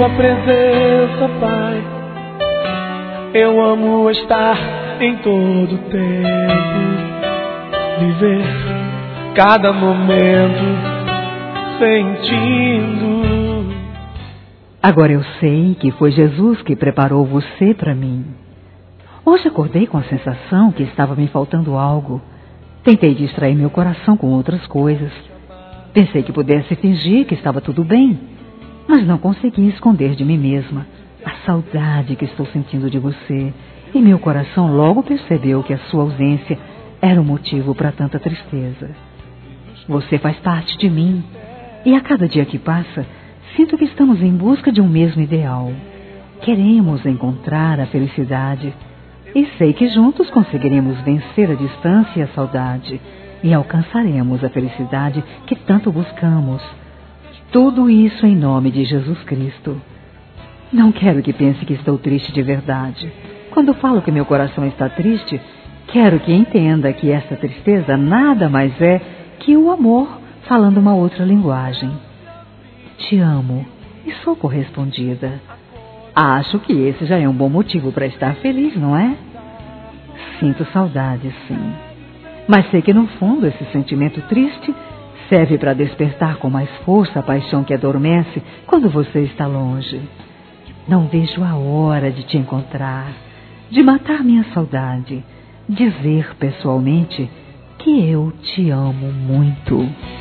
tua presença, Pai. Eu amo estar em todo tempo, viver cada momento sentindo. Agora eu sei que foi Jesus que preparou você para mim. Hoje acordei com a sensação que estava me faltando algo. Tentei distrair meu coração com outras coisas. Pensei que pudesse fingir que estava tudo bem, mas não consegui esconder de mim mesma a saudade que estou sentindo de você. E meu coração logo percebeu que a sua ausência era o motivo para tanta tristeza. Você faz parte de mim, e a cada dia que passa, sinto que estamos em busca de um mesmo ideal. Queremos encontrar a felicidade, e sei que juntos conseguiremos vencer a distância e a saudade, e alcançaremos a felicidade que tanto buscamos. Tudo isso em nome de Jesus Cristo. Não quero que pense que estou triste de verdade. Quando falo que meu coração está triste, quero que entenda que essa tristeza nada mais é que o amor falando uma outra linguagem. Te amo e sou correspondida. Acho que esse já é um bom motivo para estar feliz, não é? Sinto saudade, sim. Mas sei que no fundo esse sentimento triste serve para despertar com mais força a paixão que adormece quando você está longe. Não vejo a hora de te encontrar, de matar minha saudade, dizer pessoalmente que eu te amo muito.